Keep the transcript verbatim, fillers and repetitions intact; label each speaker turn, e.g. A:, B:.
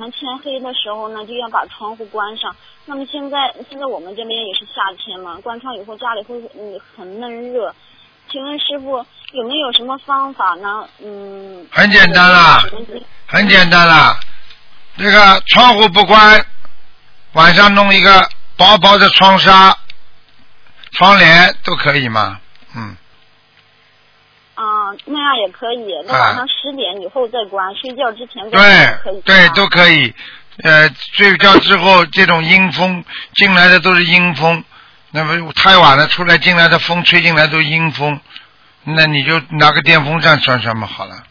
A: 上天黑的时候呢，就要把窗户关上。那么现在现在我们这边也是夏天嘛，关窗以后家里会嗯很闷热。请问师傅有没有什么方法呢？嗯，
B: 很简单啦，很简单啦，这个窗户不关，晚上弄一个薄薄的窗纱、窗帘都可以嘛，嗯。
A: 啊、那样也可以。那晚上十点以后再关，睡觉之前再
B: 对
A: 可以。
B: 对，都可以。呃，睡觉之后，这种阴风进来的都是阴风，那么太晚了出来进来的风吹进来都是阴风，那你就拿个电风扇扇扇嘛好了。